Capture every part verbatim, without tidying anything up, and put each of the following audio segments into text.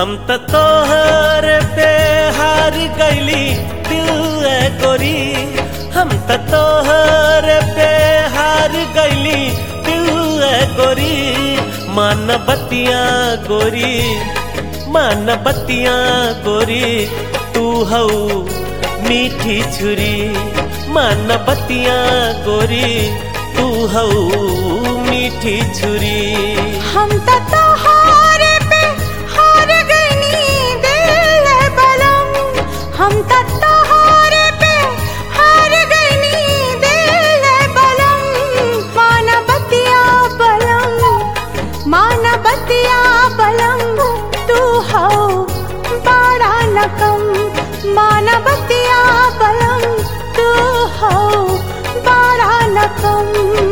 हम त तोहर पे हार गईली दिल ए गोरी, हम त तोहर पे हार गईली दिल ए गोरी। मान बत्तियां गोरी, मान बत्तियां गोरी, तू हऊ मीठी छुरी। मान बत्तियां गोरी, तू हऊ मीठी छुरी। हम त तोहर पे हार गईली दिल ए बलम, हम त तोहर पे हार गईली दिल ए बलम। मान बत्तियां बलम, मान बत्तियां बलम, तू हऊ बड़ा नकम। मान बत्तियां बलम, तू हऊ बड़ा नकम।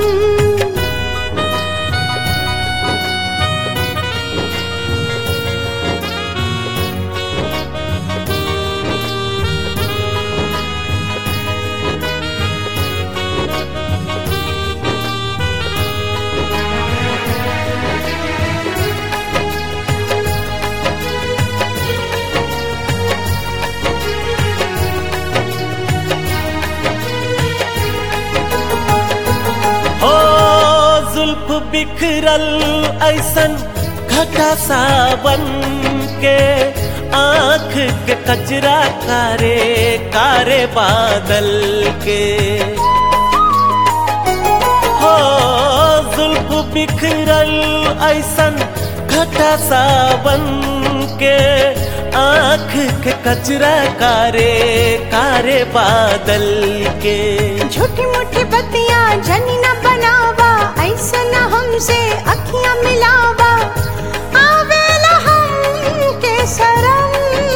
जुल्फ बिखरल ऐसन घटा सावन के, आँख के कजरा कारे कारे बादल के। हो जुल्फ बिखरल ऐसन घटा सावन के, आँख के कजरा कारे कारे बादल के। झूठी मूठी बत्तियां जनी न बनावा, ऐसा न हमसे अखियां मिलावा। आवेला हम के शरम,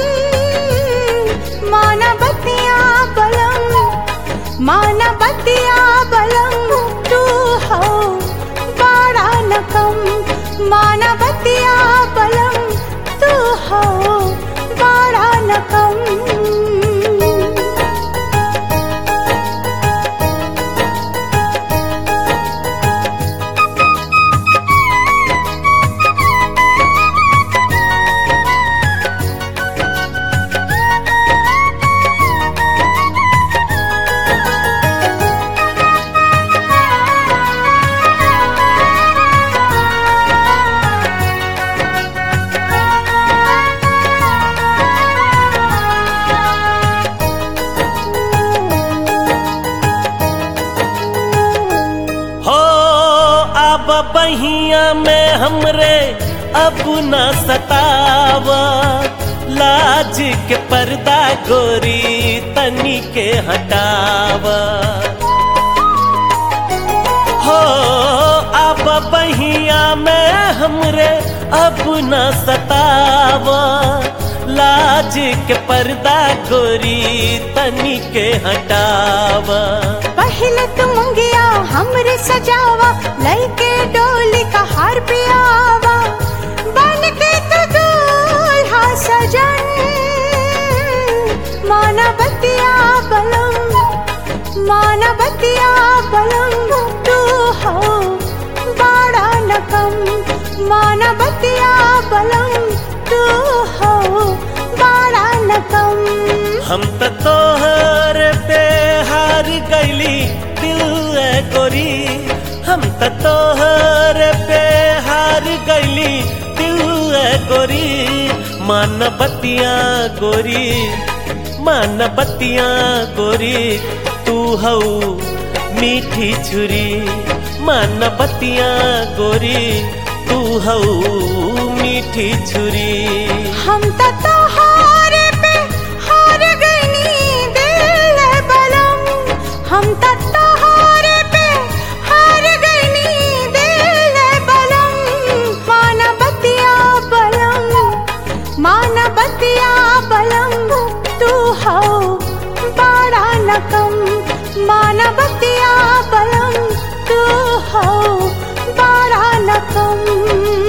माना बत्तियां बलम, माना बत्तियां बलम, तू हो बड़ा नकम। माना बत्तियां बलम, तू हो बड़ा नकम। बहिया में हमरे अब न सतावा, लाज के पर्दा गोरी तनी के हटावा। हो अब बहिया में हमरे अब न सतावा, लाज के पर्दा गोरी तनी के हटावा। पहले तुम गया हमरे सजावा, लइके डोली का हार पियावा। बन के तो दूल्हा सजन, माना बत्तियां बलम, माना बत्तियां बलम, तू हो बड़ा नकम। माना बत्तियां बलम, तू हो बड़ा नकम। हम त तोहर पे हार गईली दिल ए गोरी, हम त तोहर पे हार गईली दिल ए गोरी। मान बत्तियां गोरी, मान बत्तियां गोरी, तू हऊ मीठी छुरी। मान बत्तियां गोरी, तू हऊ मीठी छुरी। हम त तोहर पे हार गईली दिल ए बलम, हम त तोहर पे हार गईली दिल ए बलम। माना बत्तियां बलम, माना बत्तियां बलम, तू हो बड़ा नकम। माना बत्तियां बलम, तू हो बड़ा नकम।